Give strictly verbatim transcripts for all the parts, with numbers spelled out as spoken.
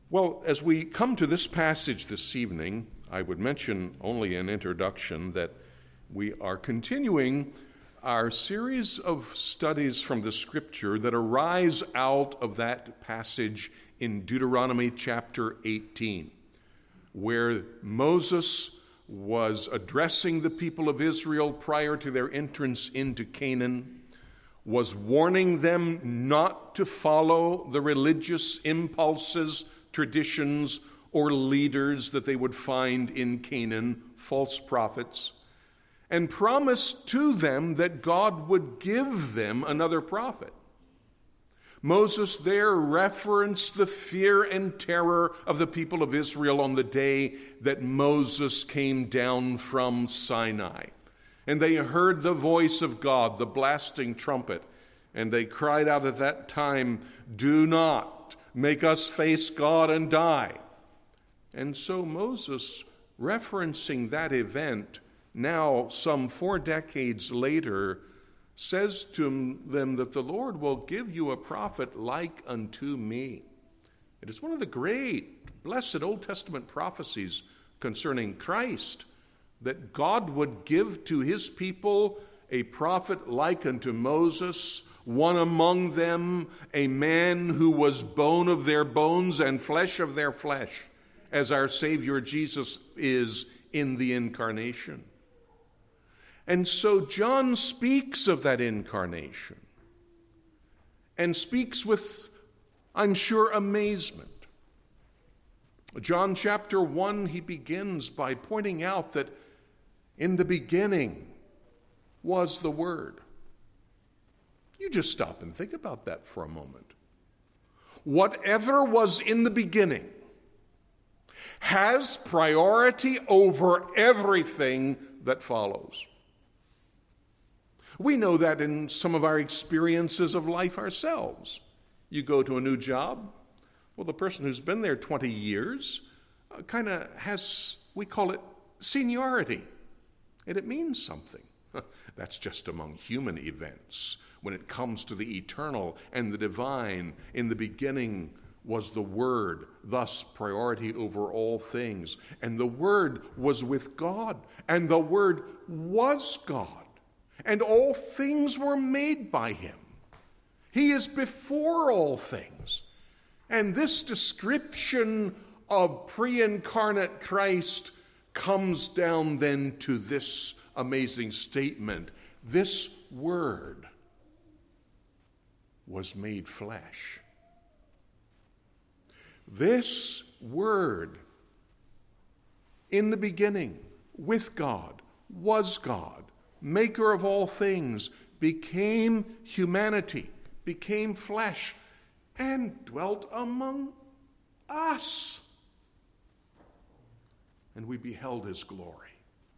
Well, as we come to this passage this evening, I would mention only in introduction that we are continuing our series of studies from the Scripture that arise out of that passage in Deuteronomy chapter eighteen, where Moses was addressing the people of Israel prior to their entrance into Canaan, was warning them not to follow the religious impulses, traditions, or leaders that they would find in Canaan, false prophets, and promised to them that God would give them another prophet. Moses there referenced the fear and terror of the people of Israel on the day that Moses came down from Sinai. And they heard the voice of God, the blasting trumpet, and they cried out at that time, "Do not make us face God and die." And so Moses, referencing that event, now some four decades later, says to them that the Lord will give you a prophet like unto me. It is one of the great, blessed Old Testament prophecies concerning Christ, that God would give to his people a prophet like unto Moses, one among them, a man who was bone of their bones and flesh of their flesh, as our Savior Jesus is in the incarnation. And so John speaks of that incarnation and speaks with, I'm sure, amazement. John chapter one, he begins by pointing out that in the beginning was the Word. You just stop and think about that for a moment. Whatever was in the beginning has priority over everything that follows. We know that in some of our experiences of life ourselves. You go to a new job, well, the person who's been there twenty years uh, kind of has, we call it seniority, and it means something. That's just among human events. When it comes to the eternal and the divine, in the beginning was the Word, thus priority over all things. And the Word was with God, and the Word was God. And all things were made by him. He is before all things. And this description of pre-incarnate Christ comes down then to this amazing statement. This Word was made flesh. This Word, in the beginning, with God, was God, maker of all things, became humanity, became flesh, and dwelt among us. And we beheld his glory.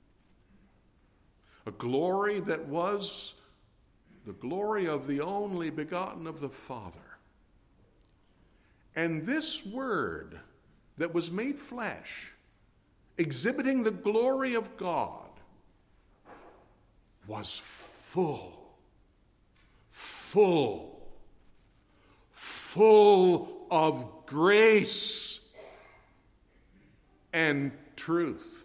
A glory that was the glory of the only begotten of the Father. And this Word that was made flesh, exhibiting the glory of God, was full, full, full of grace and truth.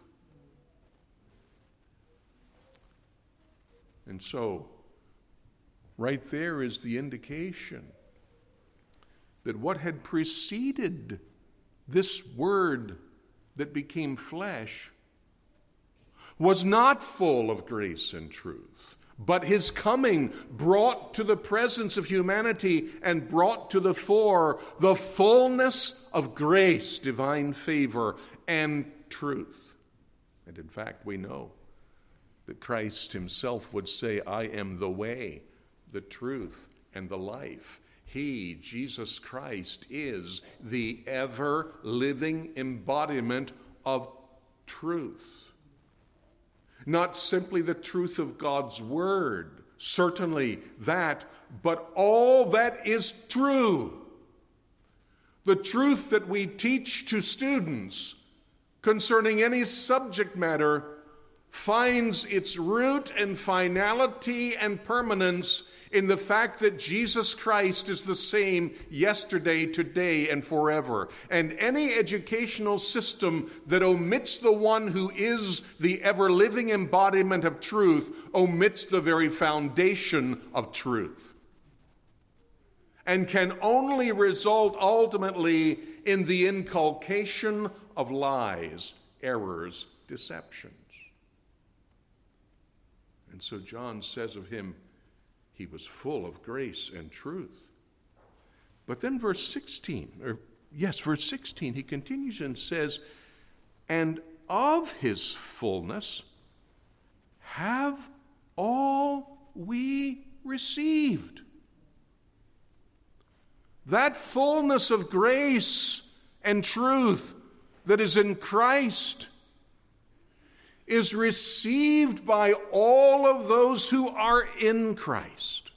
And so, right there is the indication that what had preceded this Word that became flesh was not full of grace and truth, but his coming brought to the presence of humanity and brought to the fore the fullness of grace, divine favor, and truth. And in fact, we know that Christ himself would say, I am the way, the truth, and the life. He, Jesus Christ, is the ever-living embodiment of truth. Not simply the truth of God's Word, certainly that, but all that is true. The truth that we teach to students concerning any subject matter finds its root and finality and permanence in the fact that Jesus Christ is the same yesterday, today, and forever. And any educational system that omits the one who is the ever-living embodiment of truth omits the very foundation of truth, and can only result ultimately in the inculcation of lies, errors, deceptions. And so John says of him, he was full of grace and truth. But then verse sixteen, or yes, verse sixteen, he continues and says, and of his fullness have all we received. That fullness of grace and truth that is in Christ is received by all of those who are in Christ.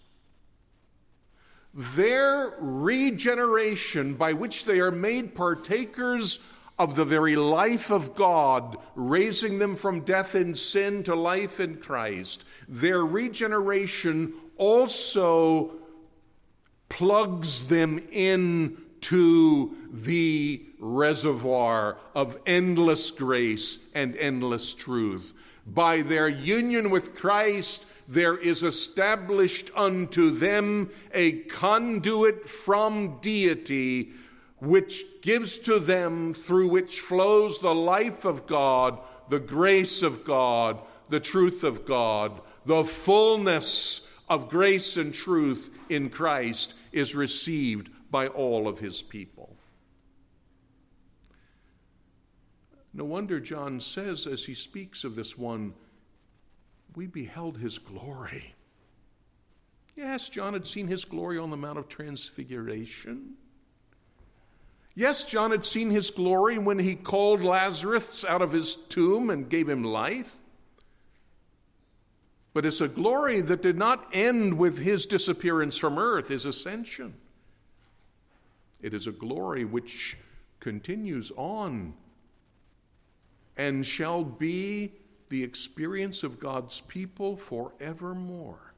Their regeneration, by which they are made partakers of the very life of God, raising them from death in sin to life in Christ, their regeneration also plugs them in to the reservoir of endless grace and endless truth. By their union with Christ, there is established unto them a conduit from deity, which gives to them, through which flows the life of God, the grace of God, the truth of God. The fullness of grace and truth in Christ is received by all of his people. No wonder John says, as he speaks of this one, we beheld his glory. Yes, John had seen his glory on the Mount of Transfiguration. Yes, John had seen his glory when he called Lazarus out of his tomb and gave him life. But it's a glory that did not end with his disappearance from earth, his ascension. It is a glory which continues on and shall be the experience of God's people forevermore.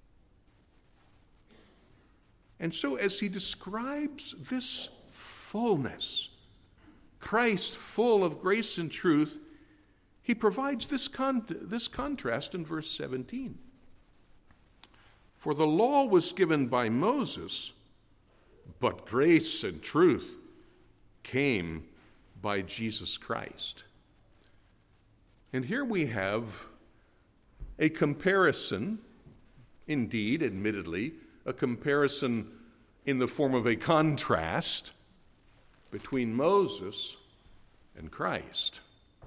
And so as he describes this fullness, Christ full of grace and truth, he provides this, con- this contrast in verse seventeen. For the law was given by Moses, but grace and truth came by Jesus Christ. And here we have a comparison, indeed, admittedly, a comparison in the form of a contrast between Moses and Christ.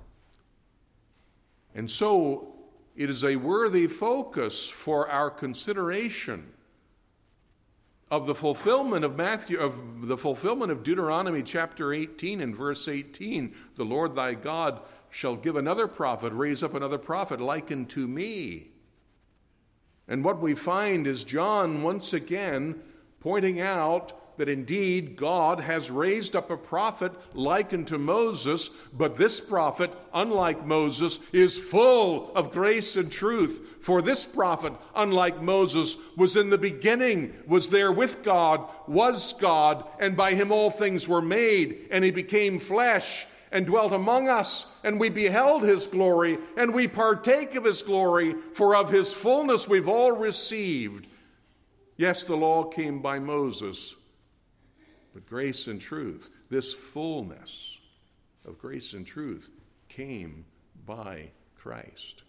And so it is a worthy focus for our consideration of the fulfillment of Matthew, of the fulfillment of Deuteronomy chapter eighteen and verse eighteen. The Lord thy God shall give another prophet, raise up another prophet like unto me. And what we find is John once again pointing out that indeed God has raised up a prophet like unto Moses, but this prophet, unlike Moses, is full of grace and truth. For this prophet, unlike Moses, was in the beginning, was there with God, was God, and by him all things were made, and he became flesh and dwelt among us, and we beheld his glory, and we partake of his glory, for of his fullness we've all received. Yes, the law came by Moses, but grace and truth, this fullness of grace and truth, came by Christ.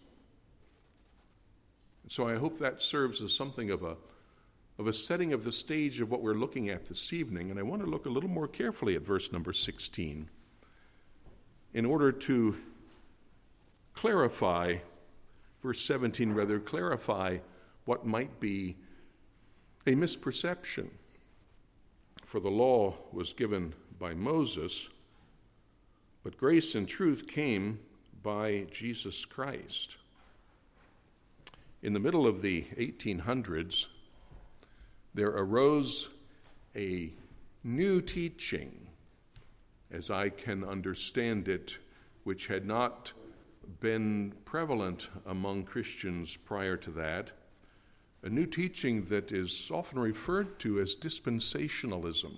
And so I hope that serves as something of a, of a setting of the stage of what we're looking at this evening. And I want to look a little more carefully at verse number sixteen in order to clarify, verse seventeen rather, clarify what might be a misperception. For the law was given by Moses, but grace and truth came by Jesus Christ. In the middle of the eighteen hundreds, there arose a new teaching, as I can understand it, which had not been prevalent among Christians prior to that. a new teaching that is often referred to as dispensationalism.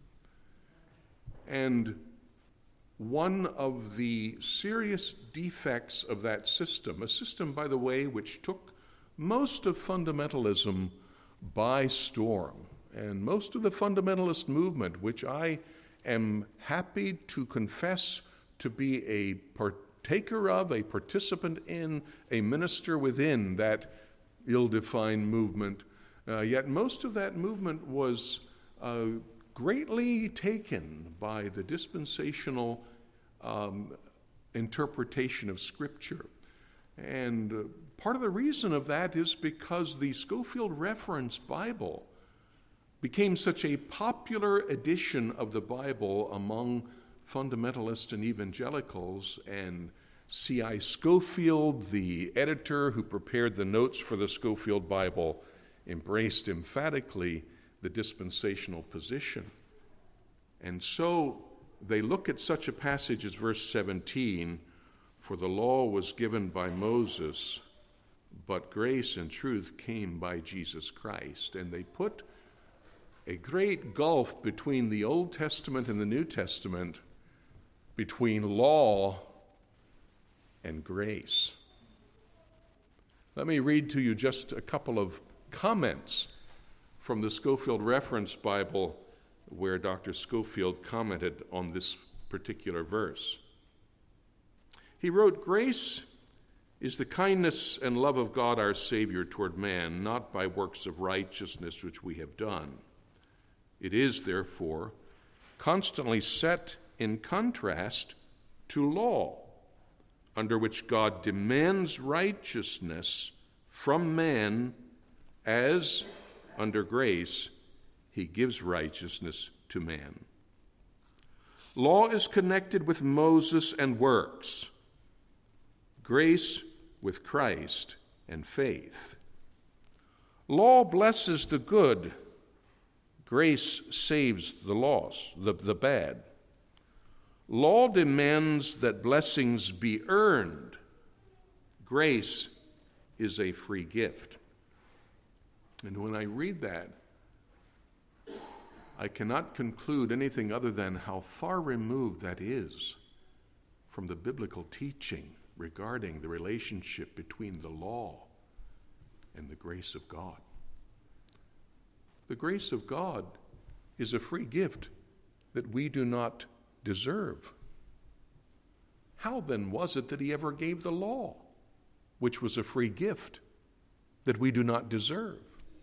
And one of the serious defects of that system, a system, by the way, which took most of fundamentalism by storm, and most of the fundamentalist movement, which I am happy to confess to be a partaker of, a participant in, a minister within that ill-defined movement, uh, yet most of that movement was uh, greatly taken by the dispensational um, interpretation of Scripture. And uh, part of the reason of that is because the Scofield Reference Bible became such a popular edition of the Bible among fundamentalists and evangelicals, and C I Scofield, the editor who prepared the notes for the Scofield Bible, embraced emphatically the dispensational position. And so they look at such a passage as verse seventeen, "For the law was given by Moses, but grace and truth came by Jesus Christ." And they put a great gulf between the Old Testament and the New Testament, between law and grace. Let me read to you just a couple of comments from the Scofield Reference Bible where Doctor Scofield commented on this particular verse. He wrote, "Grace is the kindness and love of God our Savior toward man, not by works of righteousness which we have done. It is, therefore, constantly set in contrast to law, under which God demands righteousness from man, as, under grace, he gives righteousness to man. Law is connected with Moses and works, grace with Christ and faith. Law blesses the good, grace saves the lost, the, the bad. Law demands that blessings be earned. Grace is a free gift." And when I read that, I cannot conclude anything other than how far removed that is from the biblical teaching regarding the relationship between the law and the grace of God. The grace of God is a free gift that we do not deserve. How then was it that he ever gave the law, which was a free gift that we do not deserve?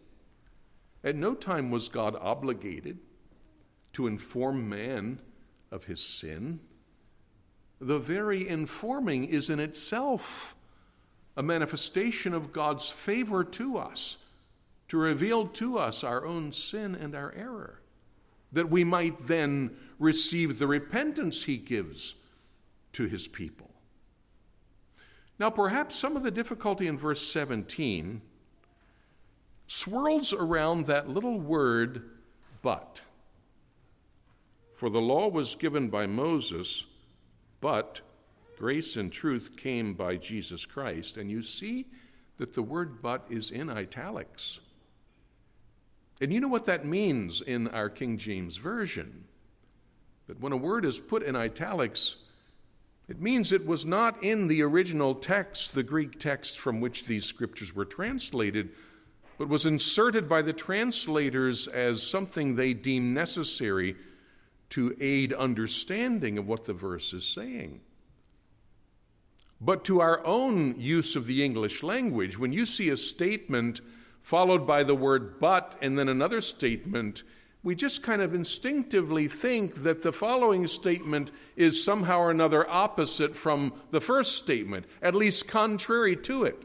At no time was God obligated to inform man of his sin. The very informing is in itself a manifestation of God's favor to us, to reveal to us our own sin and our error, that we might then receive the repentance he gives to his people. Now, perhaps some of the difficulty in verse seventeen swirls around that little word, but. For the law was given by Moses, but grace and truth came by Jesus Christ. And you see that the word but is in italics. And you know what that means in our King James Version? That when a word is put in italics, it means it was not in the original text, the Greek text from which these scriptures were translated, but was inserted by the translators as something they deemed necessary to aid understanding of what the verse is saying. But to our own use of the English language, when you see a statement followed by the word but and then another statement, we just kind of instinctively think that the following statement is somehow or another opposite from the first statement, at least contrary to it.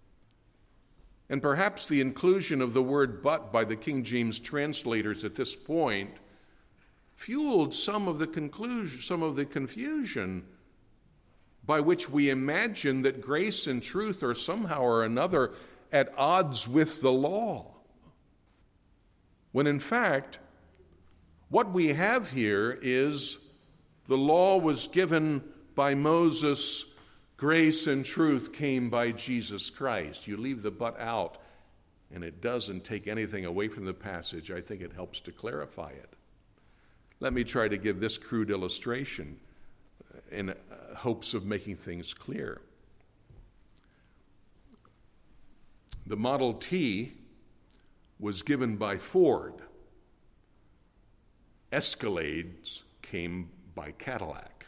And perhaps the inclusion of the word but by the King James translators at this point fueled some of the conclusion, some of the confusion by which we imagine that grace and truth are somehow or another at odds with the law. When in fact, what we have here is the law was given by Moses, grace and truth came by Jesus Christ. You leave the but out, and it doesn't take anything away from the passage. I think it helps to clarify it. Let me try to give this crude illustration in hopes of making things clear. The Model T was given by Ford. Escalades came by Cadillac.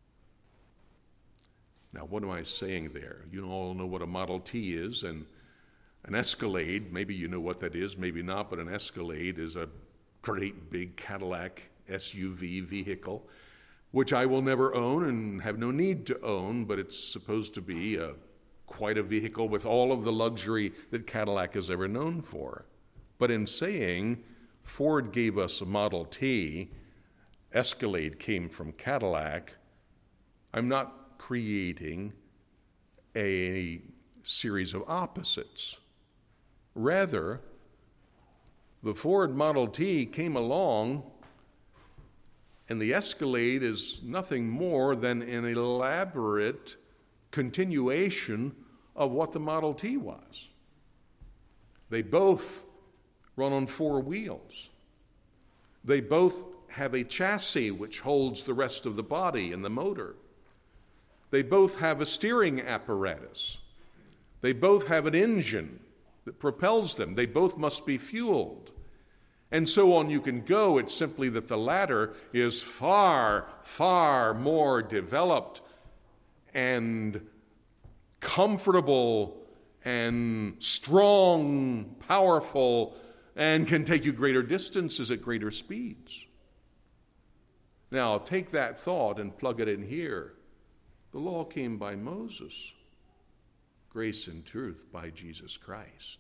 Now, what am I saying there? You all know what a Model T is, and an Escalade, maybe you know what that is, maybe not, but an Escalade is a great big Cadillac S U V vehicle, which I will never own and have no need to own, but it's supposed to be a, quite a vehicle with all of the luxury that Cadillac has ever known for. But in saying Ford gave us a Model T, Escalade came from Cadillac, I'm not creating a series of opposites. Rather, the Ford Model T came along, and the Escalade is nothing more than an elaborate continuation of what the Model T was. They both run on four wheels. They both have a chassis which holds the rest of the body and the motor. They both have a steering apparatus. They both have an engine that propels them. They both must be fueled. And so on you can go. It's simply that the latter is far, far more developed and comfortable and strong, powerful, and can take you greater distances at greater speeds. Now, take that thought and plug it in here. The law came by Moses, grace and truth by Jesus Christ.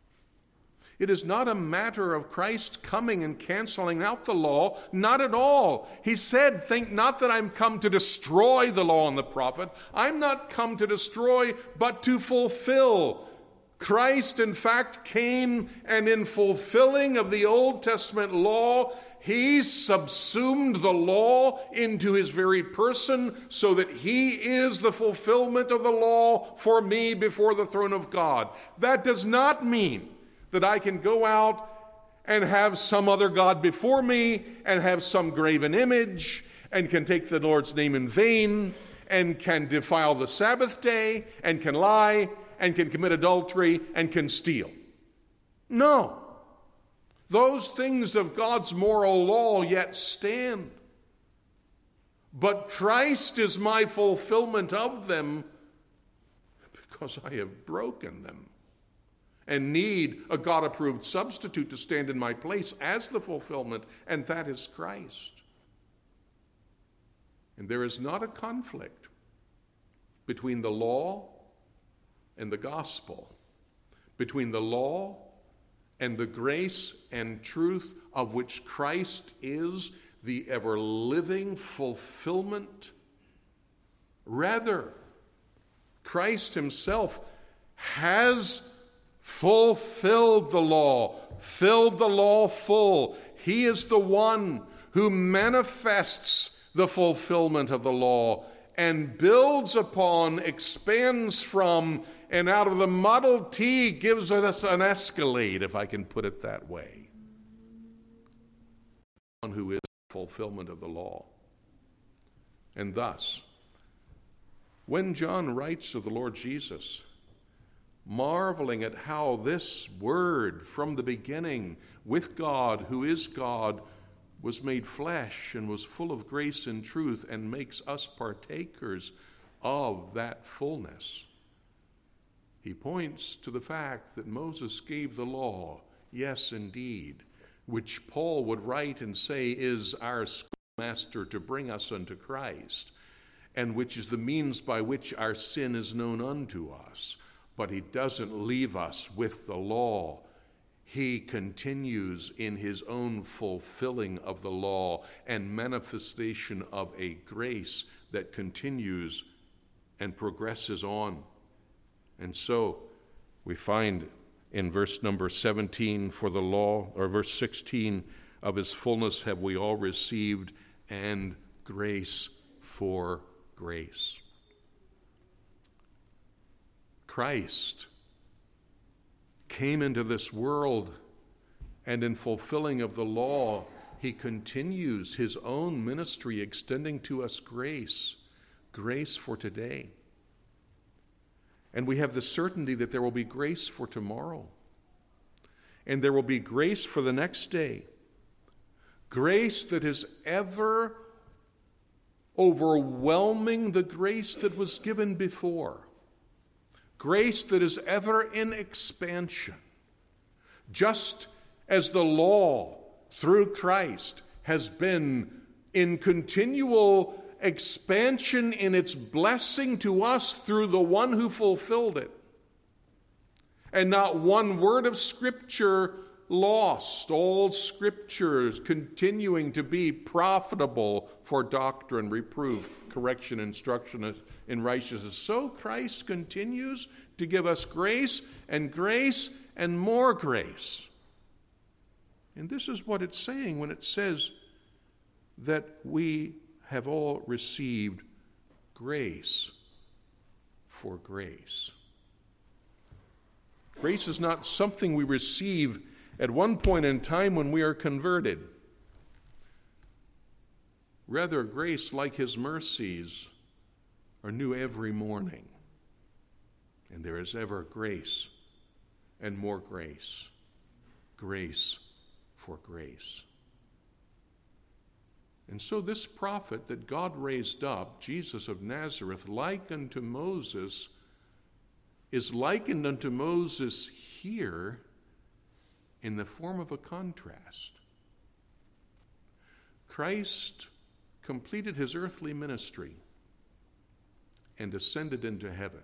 It is not a matter of Christ coming and canceling out the law, not at all. He said, think not that I'm come to destroy the law and the prophet. I'm not come to destroy, but to fulfill. Christ, in fact, came, and in fulfilling of the Old Testament law, he subsumed the law into his very person so that he is the fulfillment of the law for me before the throne of God. That does not mean that I can go out and have some other God before me and have some graven image and can take the Lord's name in vain and can defile the Sabbath day and can lie and can commit adultery and can steal. No. Those things of God's moral law yet stand. But Christ is my fulfillment of them because I have broken them and need a God-approved substitute to stand in my place as the fulfillment, and that is Christ. And there is not a conflict between the law and the gospel, between the law and the grace and truth of which Christ is the ever-living fulfillment. Rather, Christ himself has fulfilled the law, filled the law full. He is the one who manifests the fulfillment of the law and builds upon, expands from, and out of the Model T gives us an Escalade, if I can put it that way. One who is the fulfillment of the law. And thus, when John writes of the Lord Jesus, marveling at how this word from the beginning with God, who is God, was made flesh and was full of grace and truth and makes us partakers of that fullness, he points to the fact that Moses gave the law, yes, indeed, which Paul would write and say is our schoolmaster to bring us unto Christ, and which is the means by which our sin is known unto us. But he doesn't leave us with the law. He continues in his own fulfilling of the law and manifestation of a grace that continues and progresses on. And so we find in verse number seventeen, for the law, or verse sixteen, of his fullness have we all received, and grace for grace. Christ came into this world, and in fulfilling of the law, he continues his own ministry, extending to us grace, grace for today. And we have the certainty that there will be grace for tomorrow, and there will be grace for the next day, grace that is ever overwhelming the grace that was given before, grace that is ever in expansion, just as the law through Christ has been in continual expansion in its blessing to us through the one who fulfilled it. And not one word of Scripture lost, all Scriptures continuing to be profitable for doctrine, reproof, correction, instruction in righteousness. So Christ continues to give us grace and grace and more grace. And this is what it's saying when it says that we have all received grace for grace. Grace is not something we receive at one point in time when we are converted. Rather, grace, like his mercies, are new every morning. And there is ever grace and more grace. Grace for grace. And so this prophet that God raised up, Jesus of Nazareth, like unto Moses, is likened unto Moses here in the form of a contrast. Christ completed his earthly ministry and ascended into heaven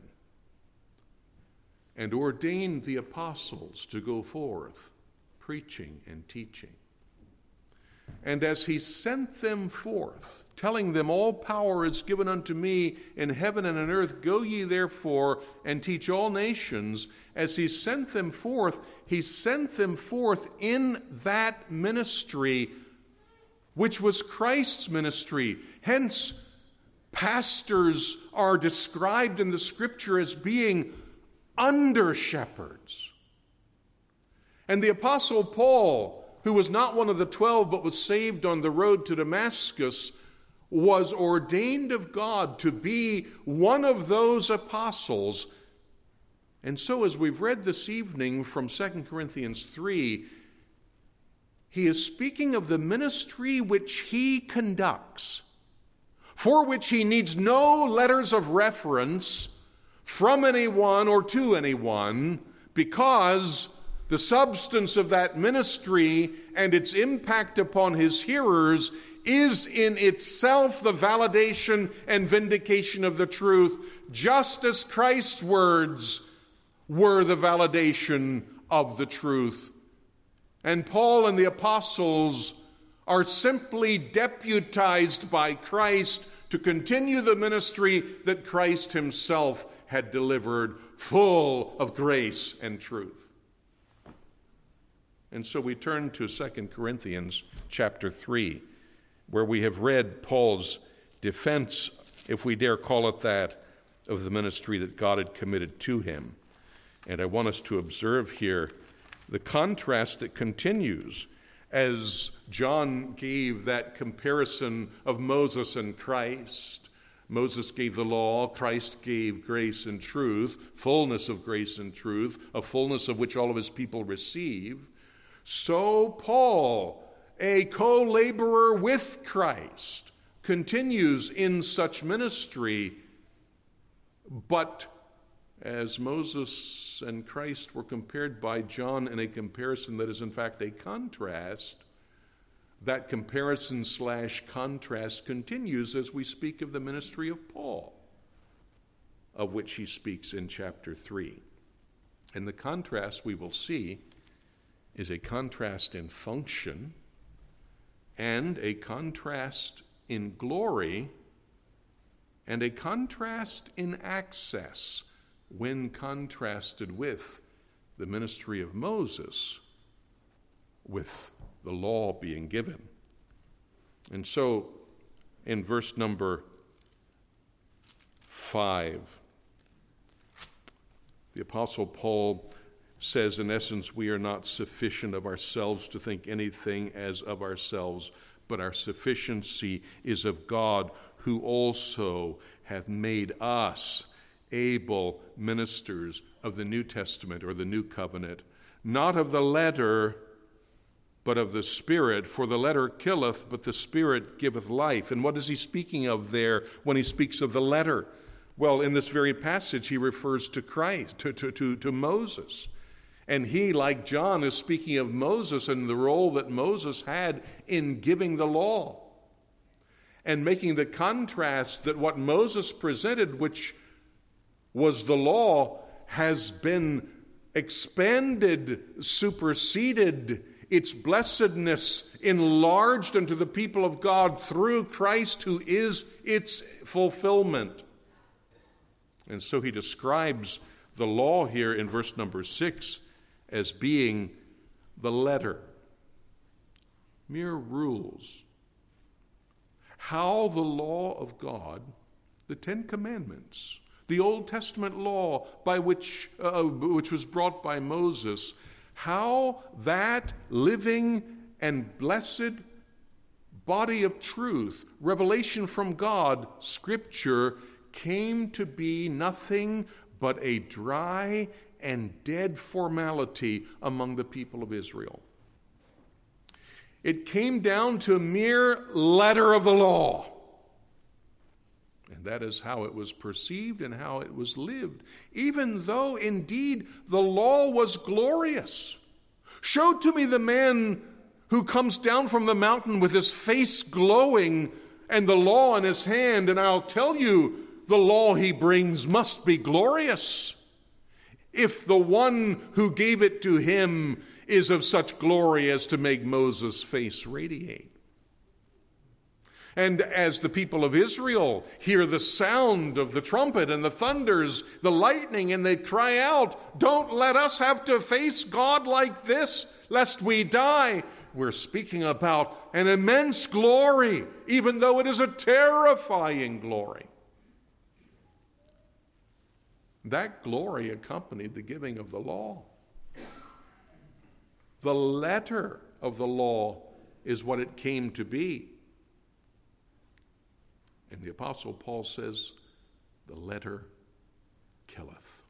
and ordained the apostles to go forth preaching and teaching. And as he sent them forth, telling them, all power is given unto me in heaven and on earth, go ye therefore and teach all nations. As he sent them forth, he sent them forth in that ministry, which was Christ's ministry. Hence, pastors are described in the Scripture as being under shepherds. And the Apostle Paul, who was not one of the twelve but was saved on the road to Damascus, was ordained of God to be one of those apostles. And so, as we've read this evening from Second Corinthians three, he is speaking of the ministry which he conducts, for which he needs no letters of reference from anyone or to anyone, because the substance of that ministry and its impact upon his hearers is in itself the validation and vindication of the truth, just as Christ's words were the validation of the truth. And Paul and the apostles are simply deputized by Christ to continue the ministry that Christ himself had delivered, full of grace and truth. And so we turn to Second Corinthians chapter three, where we have read Paul's defense, if we dare call it that, of the ministry that God had committed to him. And I want us to observe here the contrast that continues as John gave that comparison of Moses and Christ. Moses gave the law, Christ gave grace and truth, fullness of grace and truth, a fullness of which all of his people receive. So Paul, a co-laborer with Christ, continues in such ministry, but as Moses and Christ were compared by John in a comparison that is in fact a contrast, that comparison slash contrast continues as we speak of the ministry of Paul, of which he speaks in chapter three. And the contrast we will see is a contrast in function and a contrast in glory and a contrast in access when contrasted with the ministry of Moses, with the law being given. And so in verse number five, the Apostle Paul says, in essence, we are not sufficient of ourselves to think anything as of ourselves, but our sufficiency is of God, who also hath made us able ministers of the New Testament or the New Covenant, not of the letter, but of the Spirit. For the letter killeth, but the Spirit giveth life. And what is he speaking of there when he speaks of the letter? Well, in this very passage, he refers to Christ, to, to, to, to Moses. And he, like John, is speaking of Moses and the role that Moses had in giving the law, and making the contrast that what Moses presented, which was the law, has been expanded, superseded, its blessedness enlarged unto the people of God through Christ, who is its fulfillment. And so he describes the law here in verse number six as being the letter, mere rules. How the law of God, the Ten Commandments, the Old Testament law by which uh, which was brought by Moses, how that living and blessed body of truth, revelation from God, Scripture, came to be nothing but a dry and dead formality among the people of Israel. It came down to a mere letter of the law. And that is how it was perceived and how it was lived, even though indeed the law was glorious. Show to me the man who comes down from the mountain with his face glowing and the law in his hand, and I'll tell you the law he brings must be glorious, if the one who gave it to him is of such glory as to make Moses' face radiate. And as the people of Israel hear the sound of the trumpet and the thunders, the lightning, and they cry out, "Don't let us have to face God like this, lest we die," we're speaking about an immense glory, even though it is a terrifying glory. That glory accompanied the giving of the law. The letter of the law is what it came to be. And the Apostle Paul says, the letter killeth.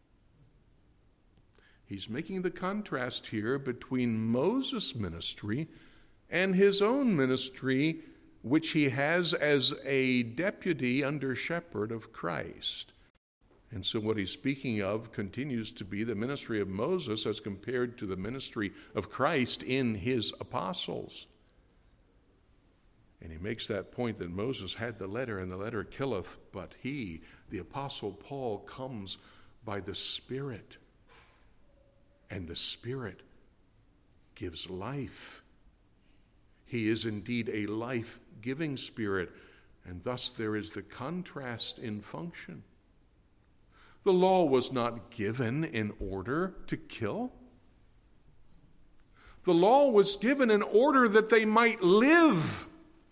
He's making the contrast here between Moses' ministry and his own ministry, which he has as a deputy under shepherd of Christ. And so what he's speaking of continues to be the ministry of Moses as compared to the ministry of Christ in his apostles. And he makes that point that Moses had the letter, and the letter killeth, but he, the Apostle Paul, comes by the Spirit. And the Spirit gives life. He is indeed a life-giving Spirit, and thus there is the contrast in function. The law was not given in order to kill. The law was given in order that they might live.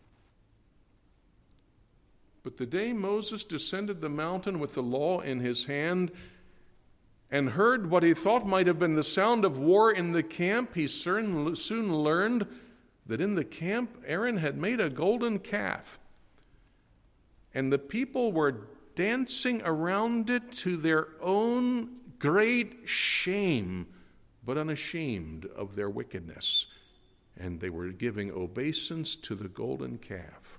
But the day Moses descended the mountain with the law in his hand and heard what he thought might have been the sound of war in the camp, he soon learned that in the camp Aaron had made a golden calf, and the people were dancing around it to their own great shame, but unashamed of their wickedness. And they were giving obeisance to the golden calf.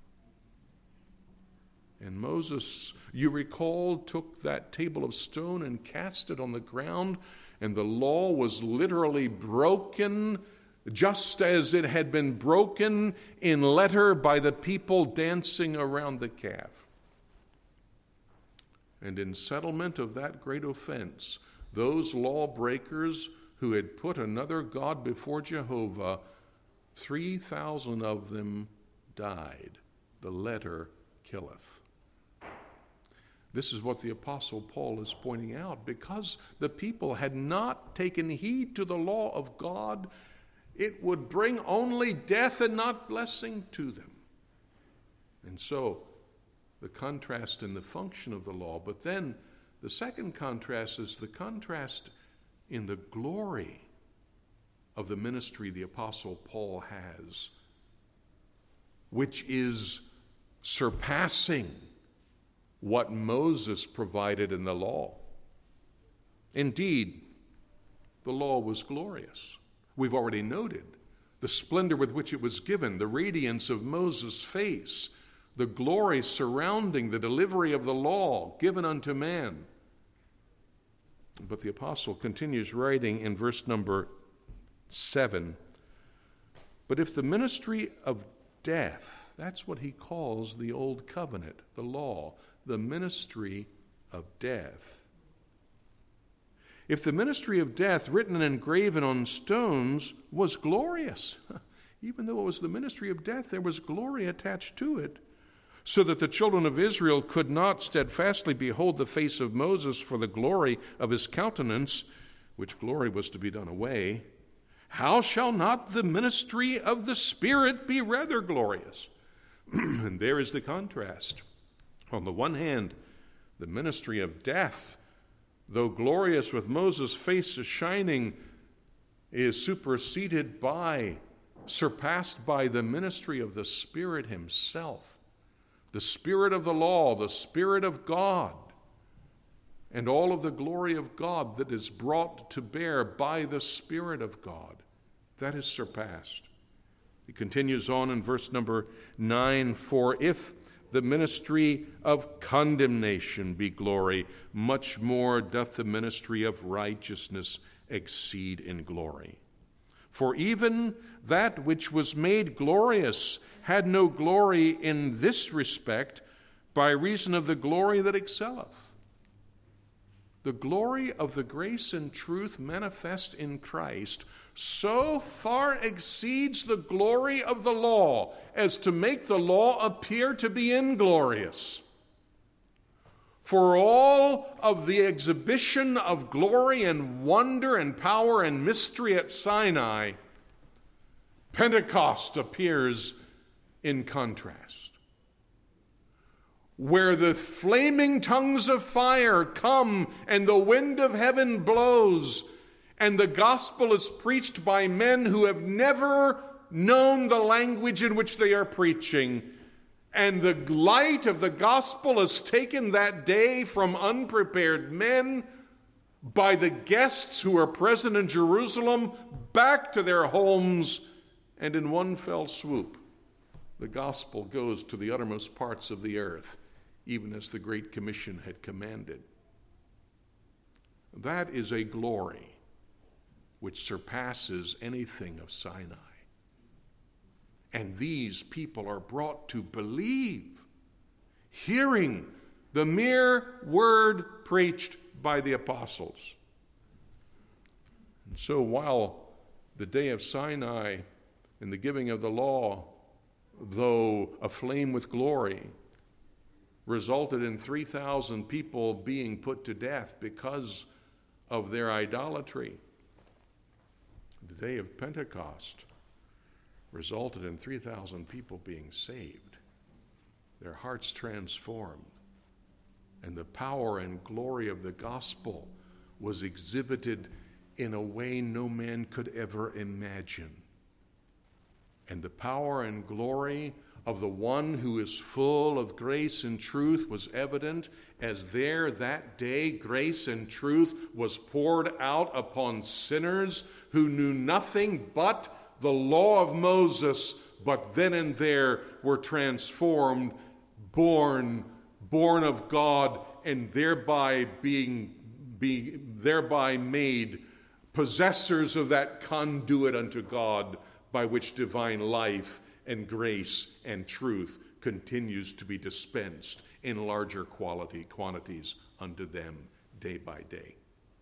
And Moses, you recall, took that table of stone and cast it on the ground, and the law was literally broken, just as it had been broken in letter by the people dancing around the calf. And in settlement of that great offense, those lawbreakers who had put another god before Jehovah, three thousand of them died. The letter killeth. This is what the Apostle Paul is pointing out. Because the people had not taken heed to the law of God, it would bring only death and not blessing to them. And so, the contrast in the function of the law. But then the second contrast is the contrast in the glory of the ministry the Apostle Paul has, which is surpassing what Moses provided in the law. Indeed, the law was glorious. We've already noted the splendor with which it was given, the radiance of Moses' face, the glory surrounding the delivery of the law given unto man. But the apostle continues writing in verse number seven, but if the ministry of death, that's what he calls the old covenant, the law, the ministry of death. If the ministry of death, written and engraven on stones, was glorious, even though it was the ministry of death, there was glory attached to it, so that the children of Israel could not steadfastly behold the face of Moses for the glory of his countenance, which glory was to be done away, how shall not the ministry of the Spirit be rather glorious? And there is the contrast. On the one hand, the ministry of death, though glorious with Moses' face shining, is superseded by, surpassed by the ministry of the Spirit himself, the Spirit of the law, the Spirit of God, and all of the glory of God that is brought to bear by the Spirit of God. That is surpassed. He continues on in verse number nine, for if the ministry of condemnation be glory, much more doth the ministry of righteousness exceed in glory. For even that which was made glorious had no glory in this respect, by reason of the glory that excelleth. The glory of the grace and truth manifest in Christ so far exceeds the glory of the law as to make the law appear to be inglorious. For all of the exhibition of glory and wonder and power and mystery at Sinai, Pentecost appears in contrast. Where the flaming tongues of fire come and the wind of heaven blows, and the gospel is preached by men who have never known the language in which they are preaching, and the light of the gospel is taken that day from unprepared men by the guests who are present in Jerusalem back to their homes, and in one fell swoop, the gospel goes to the uttermost parts of the earth, even as the Great Commission had commanded. That is a glory which surpasses anything of Sinai. And these people are brought to believe, hearing the mere word preached by the apostles. And so while the day of Sinai and the giving of the law, though aflame with glory, resulted in three thousand people being put to death because of their idolatry, the day of Pentecost resulted in three thousand people being saved, their hearts transformed, and the power and glory of the gospel was exhibited in a way no man could ever imagine. And the power and glory of the one who is full of grace and truth was evident as there that day grace and truth was poured out upon sinners who knew nothing but the law of Moses, but then and there were transformed, born, born of God, and thereby being, be, thereby made possessors of that conduit unto God by which divine life and grace and truth continues to be dispensed in larger quality quantities unto them day by day.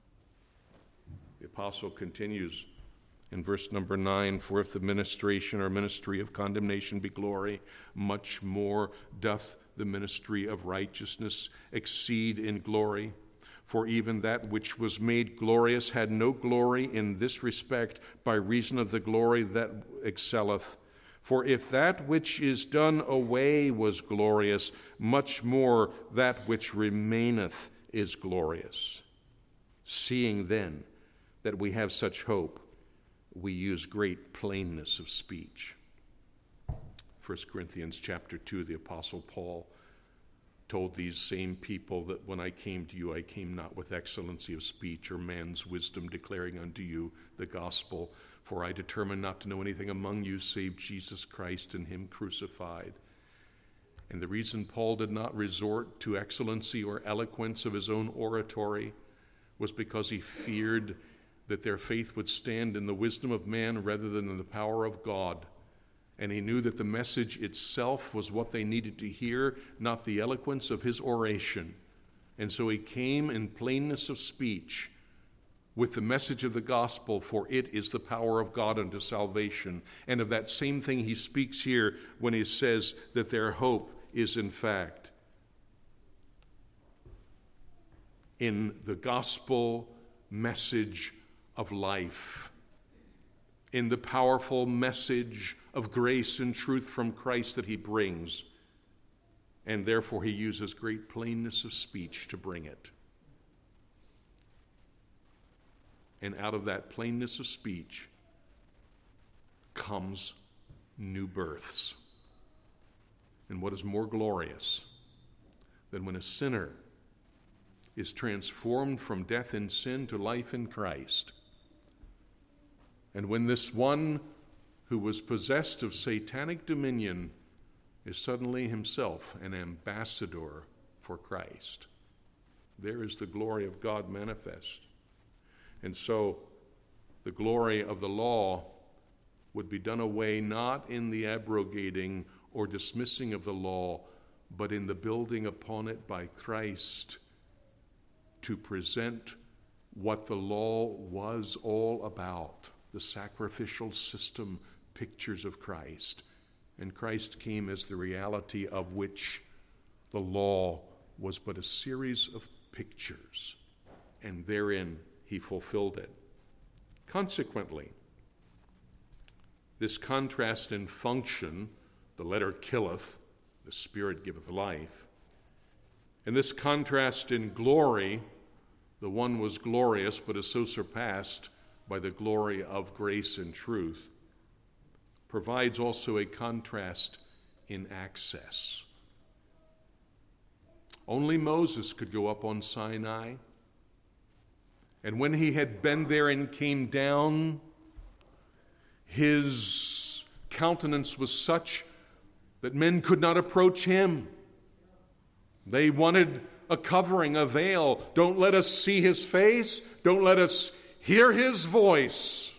The apostle continues in verse number nine, for if the ministration or ministry of condemnation be glory, much more doth the ministry of righteousness exceed in glory. For even that which was made glorious had no glory in this respect, by reason of the glory that excelleth. For if that which is done away was glorious, much more that which remaineth is glorious. Seeing then that we have such hope, we use great plainness of speech. First Corinthians chapter two, the Apostle Paul told these same people that when I came to you, I came not with excellency of speech or man's wisdom, declaring unto you the gospel. For I determined not to know anything among you save Jesus Christ and him crucified. And the reason Paul did not resort to excellency or eloquence of his own oratory was because he feared that their faith would stand in the wisdom of man rather than in the power of God. And he knew that the message itself was what they needed to hear, not the eloquence of his oration. And so he came in plainness of speech with the message of the gospel, for it is the power of God unto salvation. And of that same thing he speaks here when he says that their hope is in fact in the gospel message of life, in the powerful message of grace and truth from Christ that he brings, and therefore he uses great plainness of speech to bring it. And out of that plainness of speech comes new births. And what is more glorious than when a sinner is transformed from death in sin to life in Christ? And when this one who was possessed of satanic dominion is suddenly himself an ambassador for Christ. There is the glory of God manifest. And so the glory of the law would be done away not in the abrogating or dismissing of the law, but in the building upon it by Christ to present what the law was all about, the sacrificial system, pictures of Christ. And Christ came as the reality of which the law was but a series of pictures, and therein he fulfilled it. Consequently, this contrast in function, the letter killeth, the Spirit giveth life, and this contrast in glory, the one was glorious but is so surpassed by the glory of grace and truth, provides also a contrast in access. Only Moses could go up on Sinai, and when he had been there and came down, his countenance was such that men could not approach him. They wanted a covering, a veil. Don't let us see his face. Don't let us hear his voice.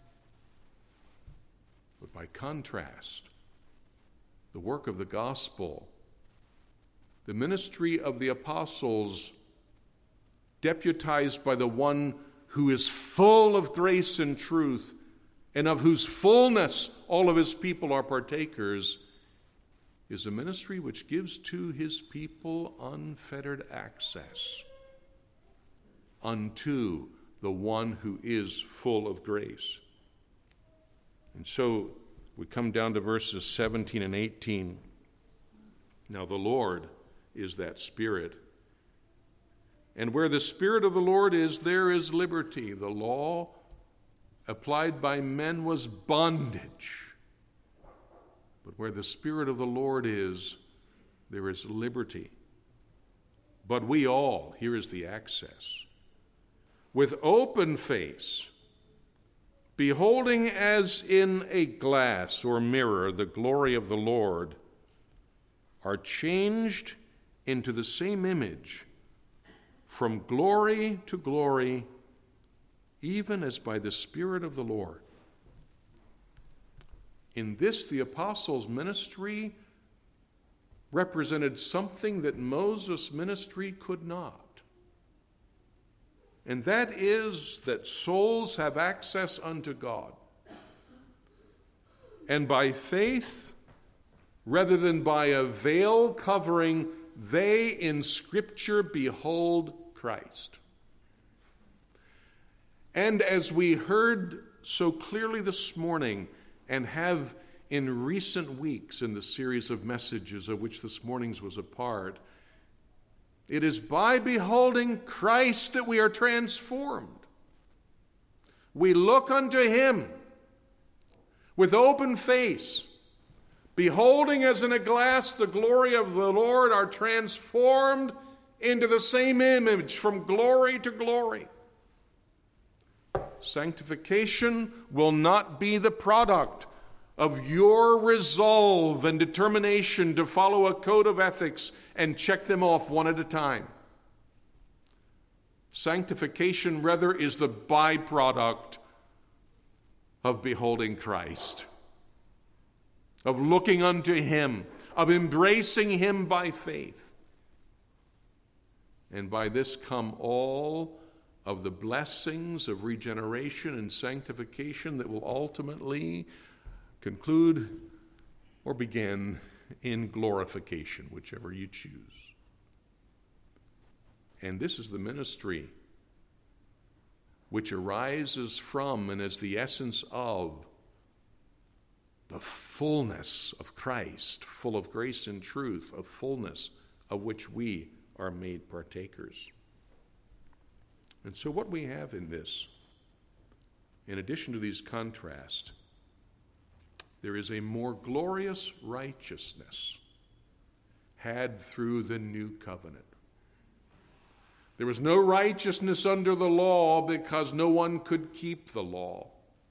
But by contrast, the work of the gospel, the ministry of the apostles, deputized by the one who is full of grace and truth, and of whose fullness all of his people are partakers, is a ministry which gives to his people unfettered access unto the one who is full of grace. And so we come down to verses seventeen and eighteen. Now the Lord is that Spirit. And where the Spirit of the Lord is, there is liberty. The law applied by men was bondage. But where the Spirit of the Lord is, there is liberty. But we all, here is the access, with open face, beholding as in a glass or mirror the glory of the Lord, are changed into the same image from glory to glory, even as by the Spirit of the Lord. In this, the apostles' ministry represented something that Moses' ministry could not. And that is that souls have access unto God. And by faith, rather than by a veil covering, they in Scripture behold Christ. And as we heard so clearly this morning, and have in recent weeks in the series of messages of which this morning's was a part, it is by beholding Christ that we are transformed. we look unto him with open face, beholding as in a glass the glory of the Lord, are transformed into the same image from glory to glory. Sanctification will not be the product of your resolve and determination to follow a code of ethics and check them off one at a time. Sanctification, rather, is the byproduct of beholding Christ, of looking unto him, of embracing him by faith. And by this come all of the blessings of regeneration and sanctification that will ultimately conclude or begin in glorification, whichever you choose. And this is the ministry which arises from and is the essence of the fullness of Christ, full of grace and truth, of fullness of which we are made partakers. And so what we have in this, in addition to these contrasts, there is a more glorious righteousness had through the new covenant. There was no righteousness under the law because no one could keep the law.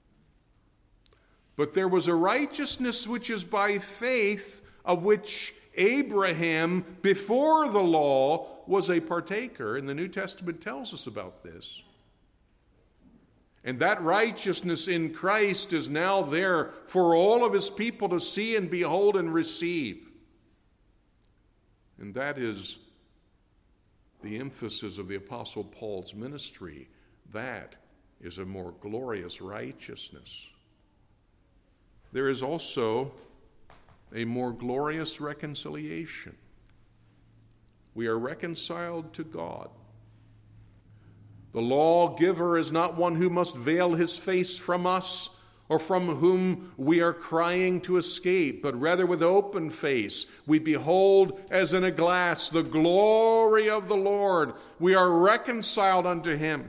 But there was a righteousness which is by faith, of which Abraham, before the law, was a partaker, and the New Testament tells us about this. And that righteousness in Christ is now there for all of his people to see and behold and receive. And that is the emphasis of the Apostle Paul's ministry. That is a more glorious righteousness. There is also a more glorious reconciliation. We are reconciled to God. The lawgiver is not one who must veil his face from us or from whom we are crying to escape, but rather with open face we behold as in a glass the glory of the Lord. We are reconciled unto him.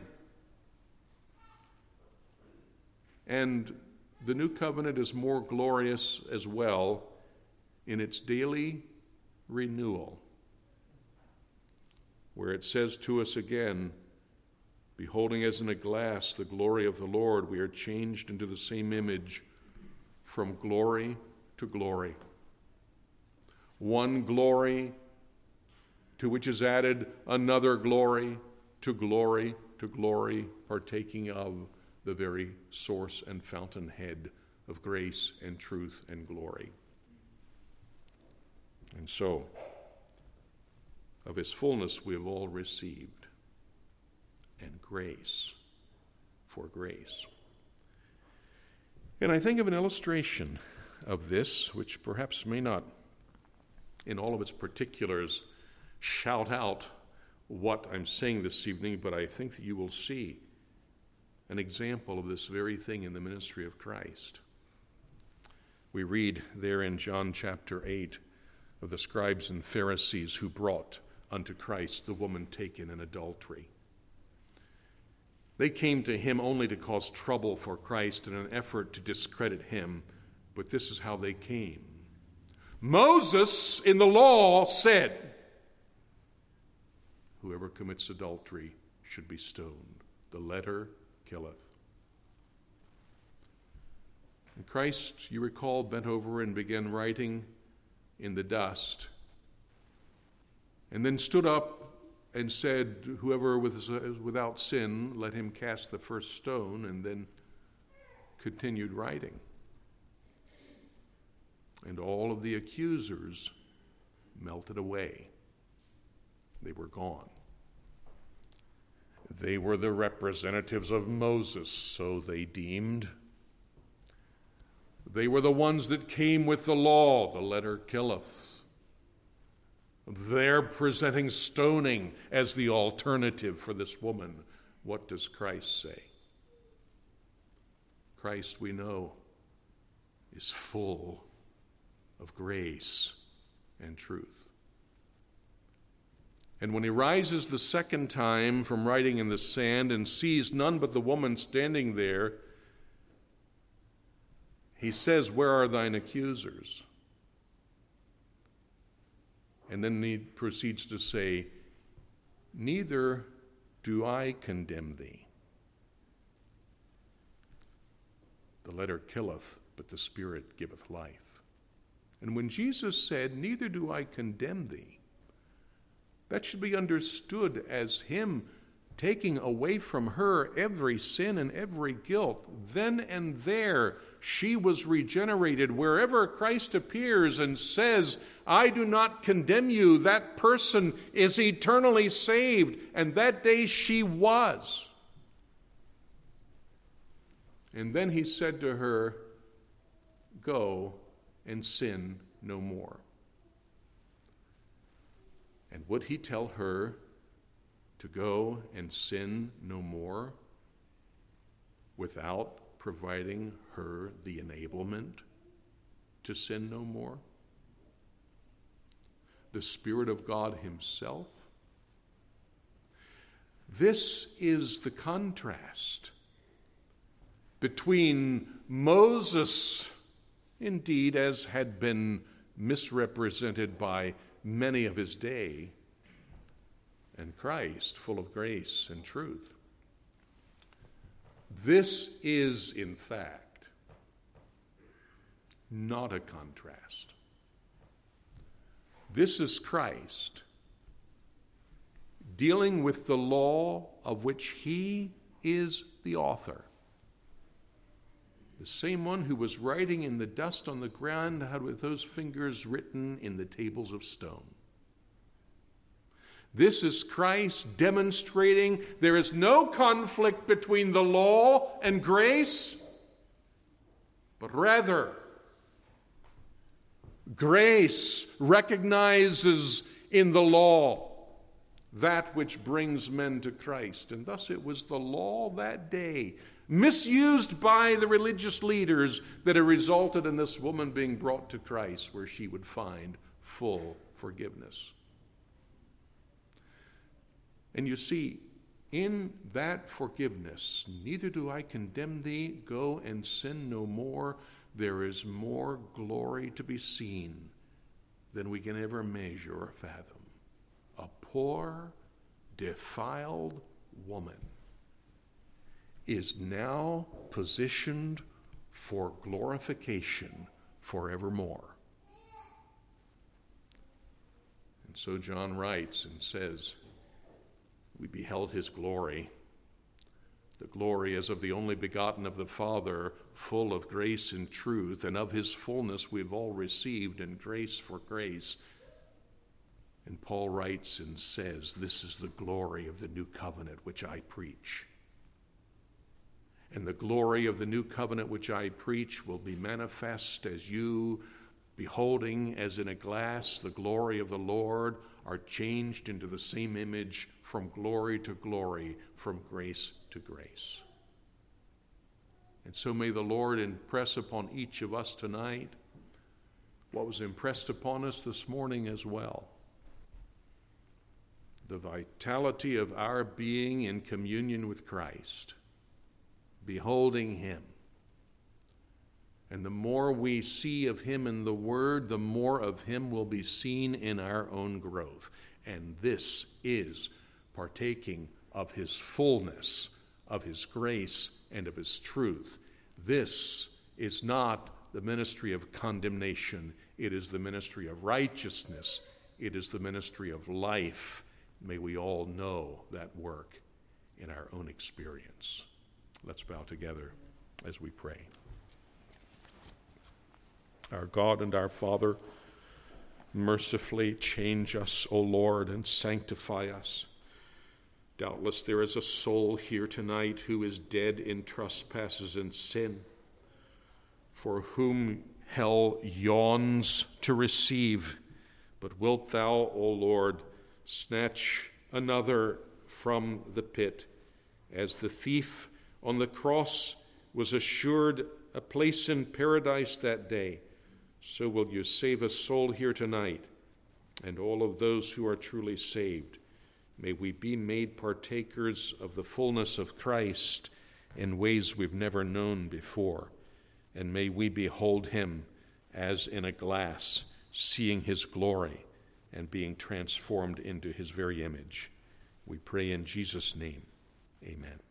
And the new covenant is more glorious as well in its daily renewal, where it says to us again, beholding as in a glass the glory of the Lord, we are changed into the same image from glory to glory. One glory to which is added another glory, to glory to glory, partaking of the very source and fountainhead of grace and truth and glory. And so, of his fullness we have all received, and grace for grace. And I think of an illustration of this, which perhaps may not, in all of its particulars, shout out what I'm saying this evening, but I think that you will see an example of this very thing in the ministry of Christ. We read there in John chapter eight of the scribes and Pharisees who brought unto Christ the woman taken in adultery. They came to him only to cause trouble for Christ in an effort to discredit him, but this is how they came. Moses in the law said, whoever commits adultery should be stoned. The letter killeth. And Christ, you recall, bent over and began writing in the dust, and then stood up and said, whoever is without sin, let him cast the first stone, and then continued writing. And all of the accusers melted away. They were gone. They were the representatives of Moses, so they deemed. They were the ones that came with the law, the letter killeth. They're presenting stoning as the alternative for this woman. What does Christ say? Christ, we know, is full of grace and truth. And when he rises the second time from writing in the sand and sees none but the woman standing there, he says, "Where are thine accusers?" And then he proceeds to say, "Neither do I condemn thee." The letter killeth, but the Spirit giveth life. And when Jesus said, "Neither do I condemn thee," that should be understood as him taking away from her every sin and every guilt. Then and there, she was regenerated. Wherever Christ appears and says, "I do not condemn you," that person is eternally saved. And that day she was. And then he said to her, "Go and sin no more." And would he tell her to go and sin no more without providing her the enablement to sin no more? The Spirit of God himself. This is the contrast between Moses, indeed, as had been misrepresented by many of his day, and Christ, full of grace and truth. This is, in fact, not a contrast. This is Christ dealing with the law of which he is the author. The same one who was writing in the dust on the ground had with those fingers written in the tables of stone. This is Christ demonstrating there is no conflict between the law and grace, but rather grace recognizes in the law that which brings men to Christ. And thus it was the law that day, misused by the religious leaders, that it resulted in this woman being brought to Christ, where she would find full forgiveness. And you see, in that forgiveness, "Neither do I condemn thee, go and sin no more," there is more glory to be seen than we can ever measure or fathom. A poor, defiled woman is now positioned for glorification forevermore. And so John writes and says, "We beheld his glory, the glory as of the only begotten of the Father, full of grace and truth, and of his fullness we've all received, and grace for grace." And Paul writes and says, "This is the glory of the new covenant which I preach. And the glory of the new covenant which I preach will be manifest as you, beholding as in a glass the glory of the Lord, are changed into the same image from glory to glory, from grace to grace." And so may the Lord impress upon each of us tonight what was impressed upon us this morning as well. The vitality of our being in communion with Christ, beholding him. And the more we see of him in the Word, the more of him will be seen in our own growth. And this is partaking of his fullness, of his grace, and of his truth. This is not the ministry of condemnation. It is the ministry of righteousness. It is the ministry of life. May we all know that work in our own experience. Let's bow together as we pray. Our God and our Father, mercifully change us, O Lord, and sanctify us. Doubtless there is a soul here tonight who is dead in trespasses and sin, for whom hell yawns to receive. But wilt thou, O Lord, snatch another from the pit, as the thief on the cross was assured a place in paradise that day. So will you save a soul here tonight, and all of those who are truly saved May we be made partakers of the fullness of Christ in ways we've never known before. And may we behold him as in a glass, seeing his glory and being transformed into his very image. We pray in Jesus' name. Amen.